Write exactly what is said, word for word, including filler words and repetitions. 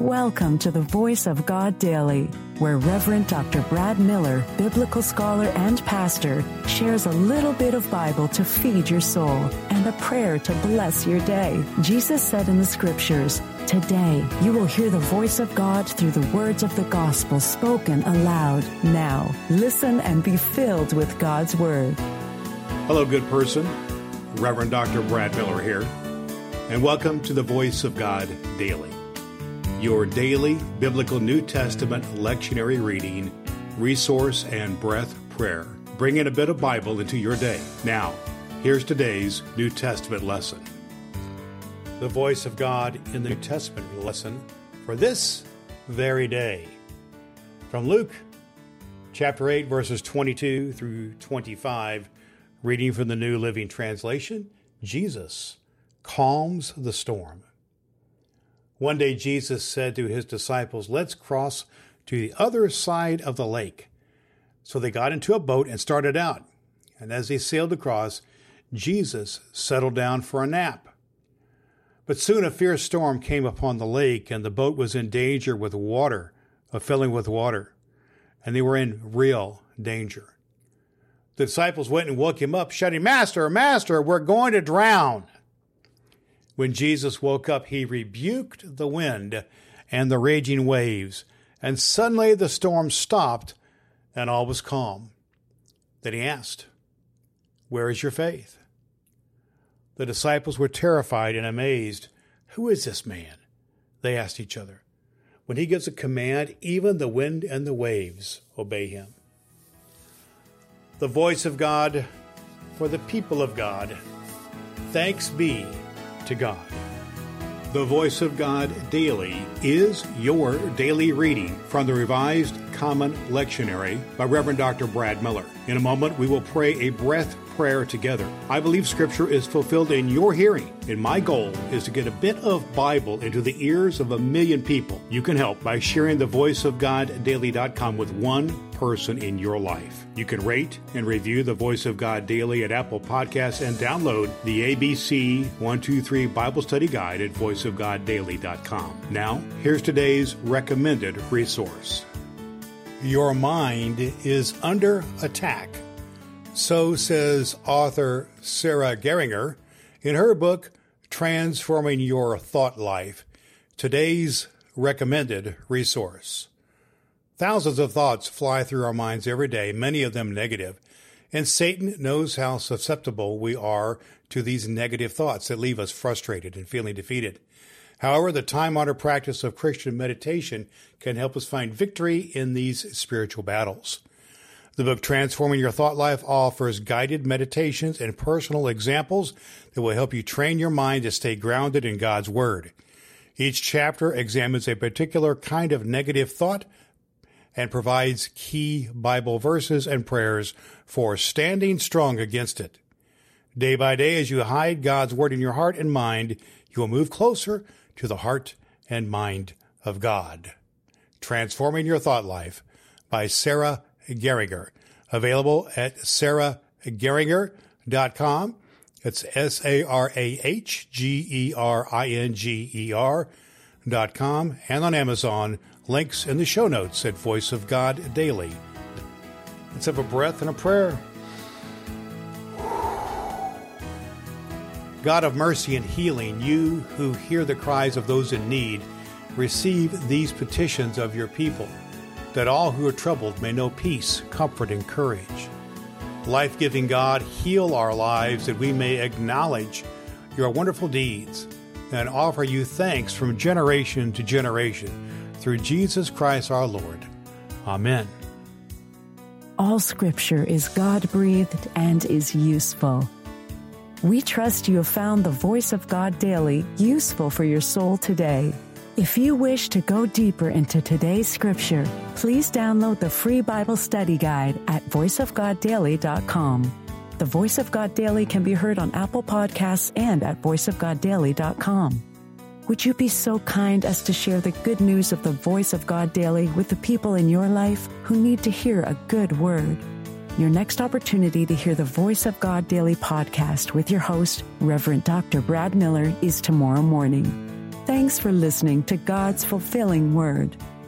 Welcome to the Voice of God Daily, where Reverend Doctor Brad Miller, biblical scholar and pastor, shares a little bit of Bible to feed your soul and a prayer to bless your day. Jesus said in the scriptures, "Today you will hear the voice of God through the words of the gospel spoken aloud." Now, listen and be filled with God's word. Hello, good person. Reverend Doctor Brad Miller here, and welcome to the Voice of God Daily, your daily biblical New Testament lectionary reading, resource, and breath prayer, bringing a bit of Bible into your day. Now, here's today's New Testament lesson. The voice of God in the New Testament lesson for this very day. From Luke chapter eight, verses twenty-two through twenty-five, reading from the New Living Translation, Jesus calms the storm. One day Jesus said to his disciples, "Let's cross to the other side of the lake." So they got into a boat and started out. And as they sailed across, Jesus settled down for a nap. But soon a fierce storm came upon the lake, and the boat was in danger with water, of filling with water, and they were in real danger. The disciples went and woke him up, shouting, "Master, Master, we're going to drown." When Jesus woke up, he rebuked the wind and the raging waves, and suddenly the storm stopped and all was calm. Then he asked, "Where is your faith?" The disciples were terrified and amazed. "Who is this man?" they asked each other. "When he gives a command, even the wind and the waves obey him." The voice of God for the people of God. Thanks be to God. The Voice of God Daily is your daily reading from the Revised Common Lectionary by Reverend Doctor Brad Miller. In a moment, we will pray a breath prayer together. I believe Scripture is fulfilled in your hearing, and my goal is to get a bit of Bible into the ears of a million people. You can help by sharing the voice of god daily dot com with one person in your life. You can rate and review the Voice of God Daily at Apple Podcasts and download the A B C one two three Bible Study Guide at voice of god daily dot com. Now, here's today's recommended resource. Your mind is under attack. So says author Sarah Geringer in her book, Transforming Your Thought Life, today's recommended resource. Thousands of thoughts fly through our minds every day, many of them negative, and Satan knows how susceptible we are to these negative thoughts that leave us frustrated and feeling defeated. However, the time-honored practice of Christian meditation can help us find victory in these spiritual battles. The book Transforming Your Thought Life offers guided meditations and personal examples that will help you train your mind to stay grounded in God's Word. Each chapter examines a particular kind of negative thought and provides key Bible verses and prayers for standing strong against it. Day by day, as you hide God's Word in your heart and mind, you will move closer to the heart and mind of God. Transforming Your Thought Life by Sarah Geringer, available at sarah geringer dot com. It's S A R A H G E R I N G E R dot com, and on Amazon. Links in the show notes at Voice of God Daily. Let's have a breath and a prayer. God of mercy and healing, you who hear the cries of those in need, receive these petitions of your people, that all who are troubled may know peace, comfort, and courage. Life-giving God, heal our lives that we may acknowledge your wonderful deeds and offer you thanks from generation to generation through Jesus Christ our Lord. Amen. All Scripture is God-breathed and is useful. We trust you have found the Voice of God Daily useful for your soul today. If you wish to go deeper into today's scripture, please download the free Bible study guide at voice of god daily dot com. The Voice of God Daily can be heard on Apple Podcasts and at voice of god daily dot com. Would you be so kind as to share the good news of the Voice of God Daily with the people in your life who need to hear a good word? Your next opportunity to hear the Voice of God Daily podcast with your host, Reverend Doctor Brad Miller, is tomorrow morning. Thanks for listening to God's fulfilling Word.